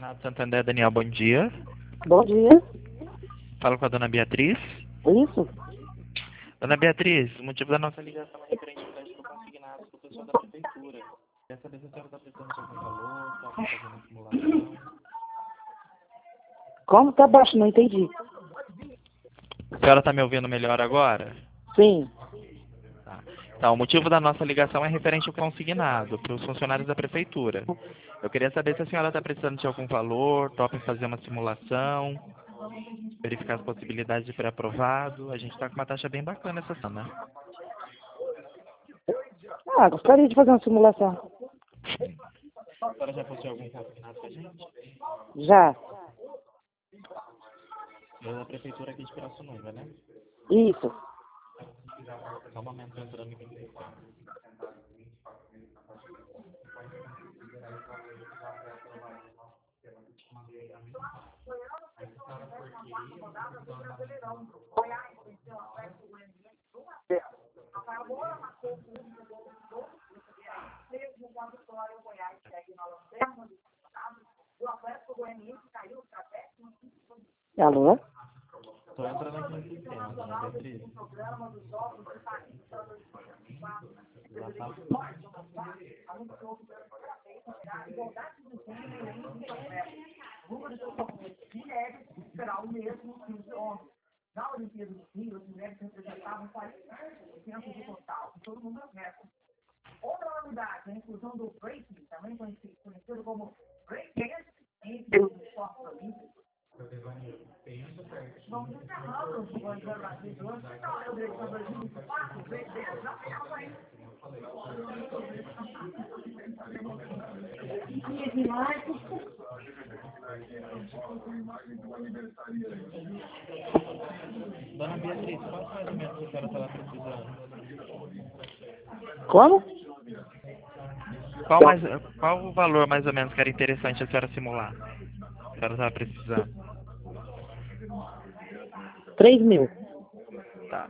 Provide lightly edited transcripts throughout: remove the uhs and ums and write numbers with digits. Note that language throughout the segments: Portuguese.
Renato Santander, Daniel, bom dia. Bom dia. Falo com a dona Beatriz. Isso? Dona Beatriz, o motivo da nossa ligação é referente ao crédito consignado do pessoal da prefeitura. Quer saber se a senhora está precisando de algum valor, está fazendo uma simulação. Como? Tá baixo, não entendi. A senhora está me ouvindo melhor agora? Sim. Tá. Então, o motivo da nossa ligação é referente ao consignado para os funcionários da prefeitura. Eu queria saber se a senhora está precisando de algum valor, topa em fazer uma simulação, verificar as possibilidades de pré-aprovado. A gente está com uma taxa bem bacana essa semana. Gostaria de fazer uma simulação. A senhora já possui algum consignado com a gente? Já. É da prefeitura aqui de Pirassununga, né? Isso. Só um momento entrando aqui. Alô? Estou entrando aqui no sistema, dona Beatriz. Esperar o mesmo que os homens. Na Olimpíada do Rio, as mulheres representavam 40% do total, todo mundo atleta. Outra novidade, a inclusão do breaking, também conhecido como breaking, entre os esportes olímpicos. Vamos encerrando o programa de hoje. Então, eu deixo para 2024, breaking, já tem aí. Dona Beatriz, quanto mais ou menos a senhora estava precisando? Como? Qual o valor mais ou menos que era interessante a senhora simular? A senhora estava precisando? 3.000. Tá.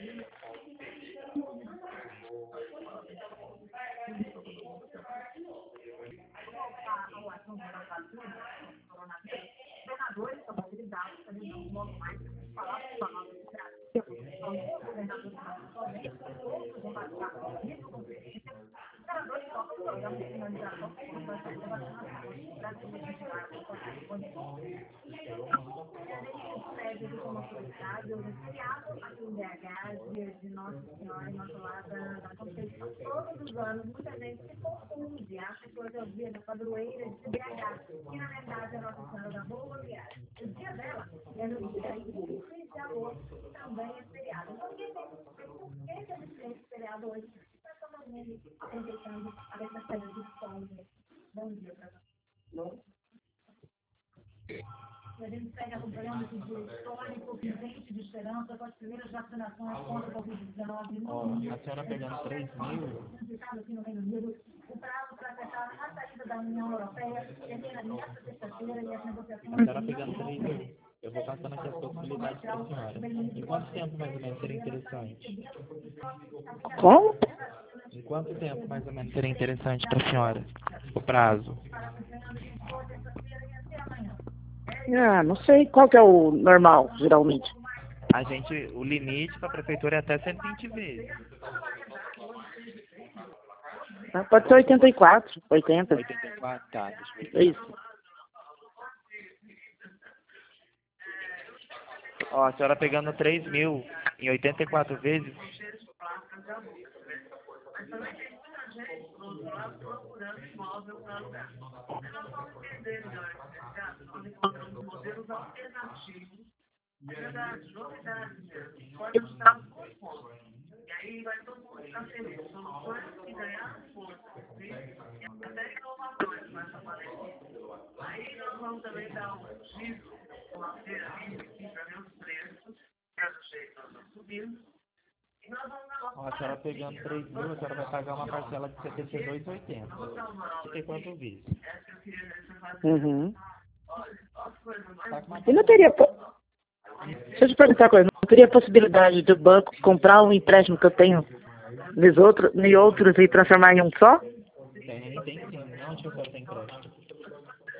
Aqui em BH, dia de Nossa Senhora Imaculada da Conceição, todos os anos, muita gente se confunde, acha que hoje é o dia da padroeira de BH, que na verdade é Nossa Senhora da Boa Viagem. O dia dela é no dia 15 de agosto, também é feriado. Então, quem tem por que a gente tem esse feriado hoje? Nós estamos aproveitando a dessa de sol. Bom dia para nós. A gente segue acompanhando esse dia histórico, presente de esperança, com as primeiras vacinações contra a Covid-19. A senhora pegando 3.000? Aqui no Reino Unido, o prazo para acessar a saída da União Europeia termina nesta sexta-feira e as negociações... A senhora pegando 3.000? Eu vou passando aqui as possibilidades para a senhora. Em quanto tempo mais ou menos seria interessante? Como? Em quanto tempo mais ou menos seria interessante para a senhora? O prazo? Não sei qual que é o normal, geralmente. O limite para a prefeitura é até 120 vezes. Pode ser 84, 80. 84, tá. Deixa eu ver. Isso. Ó, a senhora pegando 3.000 em 84 vezes. E aí vai todo mundo ficar feliz. Soluções que ganharam força, até inovações nessa pandemia. Aí nós vamos também dar um giro, uma feira aqui para ver os preços, que é do jeito que nós estamos subindo. E nós vamos dar Ó, a senhora pegando 3.000, a senhora vai pagar uma parcela de R$ 72,80. 54 vezes. Uhum. Tá com uma... E não teria... Deixa eu te perguntar uma coisa. Não teria possibilidade do banco comprar um empréstimo que eu tenho em outros e transformar em um só? Tem sim. Onde que a senhora tem crédito?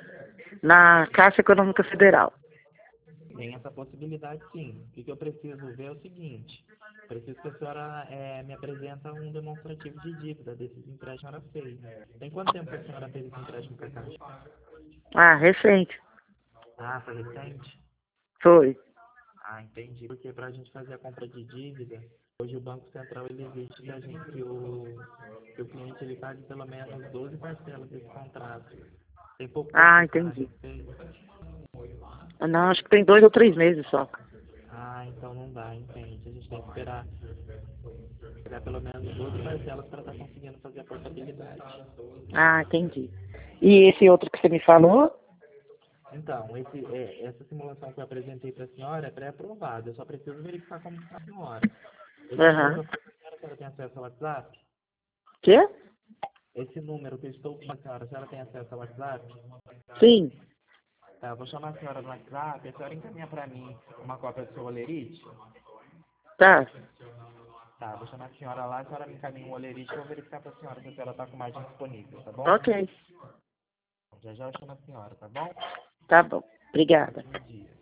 na Caixa Econômica Federal. Tem essa possibilidade, sim. O que eu preciso ver é o seguinte. Preciso que a senhora me apresenta um demonstrativo de dívida desses empréstimos que a senhora fez. Tem quanto tempo que a senhora fez esse empréstimo com a Caixa? Ah, recente. Ah, foi recente? Foi. Ah, entendi. Porque para a gente fazer a compra de dívida, hoje o Banco Central ele exige que o cliente ele pague pelo menos 12 parcelas desse contrato. Tem pouco tempo que Ah, a senhora entendi. fez? Não, acho que tem 2 ou 3 meses só. Ah, então não dá, entende. A gente tem que esperar pegar pelo menos 12 parcelas para estar conseguindo fazer a portabilidade. Ah, entendi. E esse outro que você me falou? Então, essa simulação que eu apresentei para a senhora é pré-aprovada. Eu só preciso verificar como está a senhora. Esse número que Aham. eu falei para a senhora tem acesso ao WhatsApp? Quê? Esse número que eu estou com a senhora tem acesso ao WhatsApp? Sim. Tá, eu vou chamar a senhora no WhatsApp, a senhora encaminha para mim uma cópia do seu olerite? Tá. Tá, vou chamar a senhora lá, a senhora me encaminha um olerite e eu vou verificar para a senhora se a senhora está com margem disponível, tá bom? Ok. Já já eu chamo a senhora, tá bom? Tá bom. Obrigada. Bom dia.